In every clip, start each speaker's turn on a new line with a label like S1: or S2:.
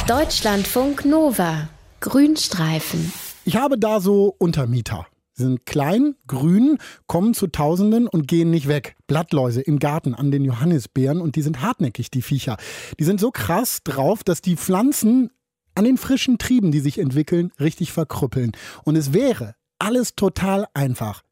S1: Deutschlandfunk Nova. Grünstreifen.
S2: Ich habe da so Untermieter. Sie sind klein, grün, kommen zu Tausenden und gehen nicht weg. Blattläuse im Garten an den Johannisbeeren und die sind hartnäckig, die Viecher. Die sind so krass drauf, dass die Pflanzen an den frischen Trieben, die sich entwickeln, richtig verkrüppeln. Und es wäre alles total einfach.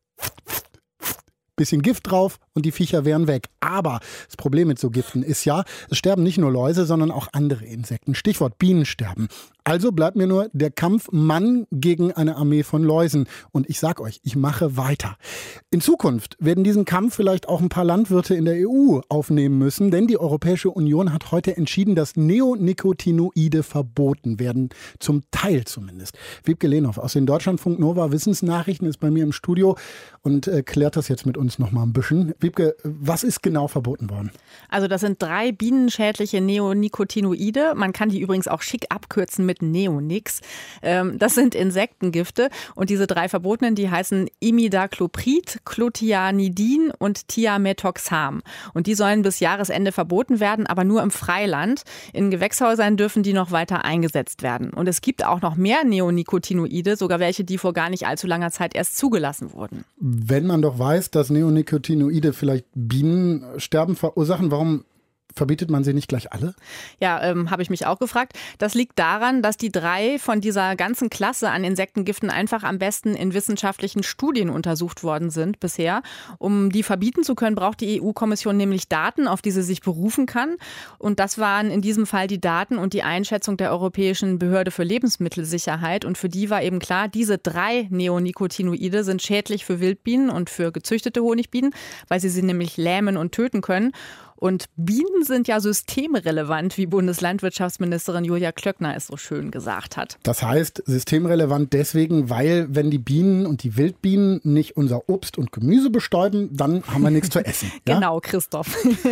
S2: Bisschen Gift drauf und die Viecher wären weg. Aber das Problem mit so Giften ist ja, es sterben nicht nur Läuse, sondern auch andere Insekten. Stichwort Bienensterben. Also bleibt mir nur der Kampf Mann gegen eine Armee von Läusen. Und ich sag euch, ich mache weiter. In Zukunft werden diesen Kampf vielleicht auch ein paar Landwirte in der EU aufnehmen müssen, denn die Europäische Union hat heute entschieden, dass Neonicotinoide verboten werden. Zum Teil zumindest. Wiebke Lehnhoff aus den Deutschlandfunk Nova Wissensnachrichten ist bei mir im Studio und klärt das jetzt mit uns noch mal ein bisschen. Wiebke, was ist genau verboten worden?
S3: Also das sind 3 bienenschädliche Neonicotinoide. Man kann die übrigens auch schick abkürzen mit Neonics. Das sind Insektengifte und diese 3 verbotenen, die heißen Imidacloprid, Clothianidin und Thiamethoxam. Und die sollen bis Jahresende verboten werden, aber nur im Freiland. In Gewächshäusern dürfen die noch weiter eingesetzt werden. Und es gibt auch noch mehr Neonicotinoide, sogar welche, die vor gar nicht allzu langer Zeit erst zugelassen wurden.
S2: Wenn man doch weiß, dass Neonicotinoide vielleicht Bienensterben verursachen, warum verbietet man sie nicht gleich alle?
S3: Ja, habe ich mich auch gefragt. Das liegt daran, dass die 3 von dieser ganzen Klasse an Insektengiften einfach am besten in wissenschaftlichen Studien untersucht worden sind bisher. Um die verbieten zu können, braucht die EU-Kommission nämlich Daten, auf die sie sich berufen kann. Und das waren in diesem Fall die Daten und die Einschätzung der Europäischen Behörde für Lebensmittelsicherheit. Und für die war eben klar, diese 3 Neonicotinoide sind schädlich für Wildbienen und für gezüchtete Honigbienen, weil sie nämlich lähmen und töten können. Und Bienen sind ja systemrelevant, wie Bundeslandwirtschaftsministerin Julia Klöckner es so schön gesagt hat.
S2: Das heißt, systemrelevant deswegen, weil wenn die Bienen und die Wildbienen nicht unser Obst und Gemüse bestäuben, dann haben wir nichts zu essen. Ja?
S3: Genau, Christoph.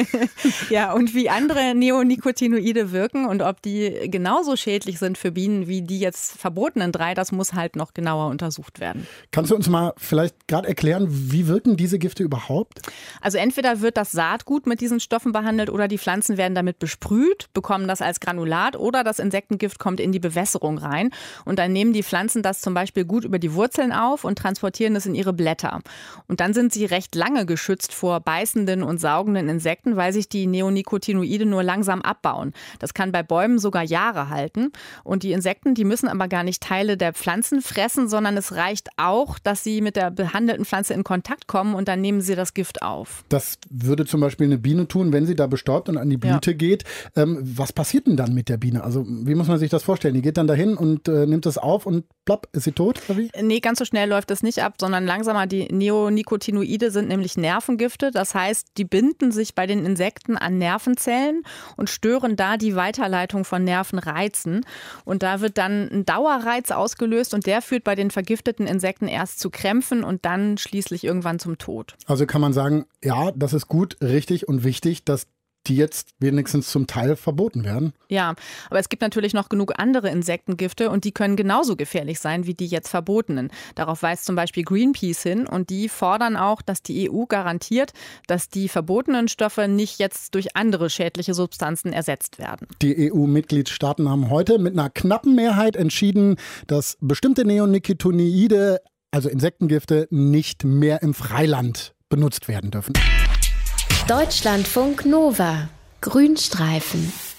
S3: Ja, und wie andere Neonicotinoide wirken und ob die genauso schädlich sind für Bienen wie die jetzt verbotenen 3, das muss halt noch genauer untersucht werden.
S2: Kannst du uns mal vielleicht gerade erklären, wie wirken diese Gifte überhaupt?
S3: Also entweder wird das Saatgut mit diesen Stoffen behandelt oder die Pflanzen werden damit besprüht, bekommen das als Granulat oder das Insektengift kommt in die Bewässerung rein. Und dann nehmen die Pflanzen das zum Beispiel gut über die Wurzeln auf und transportieren es in ihre Blätter. Und dann sind sie recht lange geschützt vor beißenden und saugenden Insekten, weil sich die Neonicotinoide nur langsam abbauen. Das kann bei Bäumen sogar Jahre halten. Und die Insekten, die müssen aber gar nicht Teile der Pflanzen fressen, sondern es reicht auch, dass sie mit der behandelten Pflanze in Kontakt kommen und dann nehmen sie das Gift auf.
S2: Das würde zum Beispiel eine Biene tun, wenn sie da bestäubt und an die Blüte geht. Was passiert denn dann mit der Biene? Also wie muss man sich das vorstellen? Die geht dann dahin und nimmt das auf und plopp, ist sie tot? Oder wie?
S3: Nee, ganz so schnell läuft das nicht ab, sondern langsamer. Die Neonicotinoide sind nämlich Nervengifte. Das heißt, die binden sich bei den Insekten an Nervenzellen und stören da die Weiterleitung von Nervenreizen. Und da wird dann ein Dauerreiz ausgelöst und der führt bei den vergifteten Insekten erst zu Krämpfen und dann schließlich irgendwann zum Tod.
S2: Also kann man sagen, ja, das ist gut, richtig und wichtig, dass die jetzt wenigstens zum Teil verboten werden.
S3: Ja, aber es gibt natürlich noch genug andere Insektengifte und die können genauso gefährlich sein wie die jetzt verbotenen. Darauf weist zum Beispiel Greenpeace hin und die fordern auch, dass die EU garantiert, dass die verbotenen Stoffe nicht jetzt durch andere schädliche Substanzen ersetzt werden.
S2: Die EU-Mitgliedstaaten haben heute mit einer knappen Mehrheit entschieden, dass bestimmte Neonicotinoide, also Insektengifte, nicht mehr im Freiland benutzt werden dürfen.
S1: Deutschlandfunk Nova. Grünstreifen.